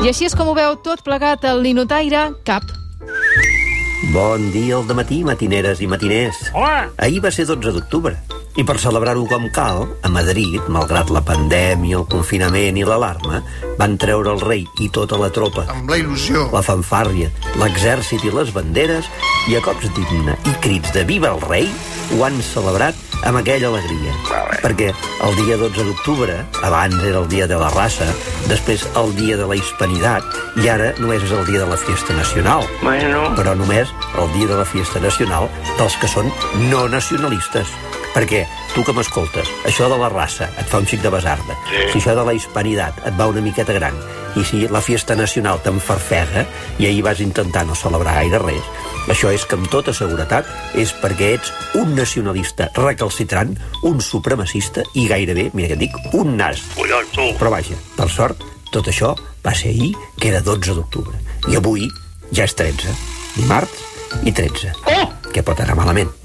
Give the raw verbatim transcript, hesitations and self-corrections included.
I així és com ho veu tot plegat el Ninotaire Cap. Bon dia al dematí, matineres i matiners. Hola! Ahir va ser dotze d'octubre. I per celebrar-ho com cal, a Madrid, malgrat la pandèmia, el confinament i l'alarma, van treure el rei i tota la tropa. Amb la il·lusió. La fanfàrria, l'exèrcit i les banderes, i a cops d'himne i crits de Viva el rei, ho han celebrat amb aquella alegria. Perquè el dia dotze d'octubre, abans era el dia de la raça, després el dia de la hispanitat, i ara només és el dia de la fiesta nacional. Bueno. Però només el dia de la fiesta nacional dels que són no nacionalistes. Perquè tu que m'escoltes, això de la raça et fa un xic de basarda. Sí. Si això de la hispanitat et va una miqueta gran, i si la fiesta nacional t'enfarfega i ahir vas intentar no celebrar gaire res, això és que amb tota seguretat és perquè ets un nacionalista recalcitrant, un supremacista i gairebé, mira què et dic, un nas. Collons, tu. Però vaja, per sort, tot això va ser ahir, que era dotze d'octubre. I avui ja és tretze. Dimarts i tretze. Oh! Què pot anar malament?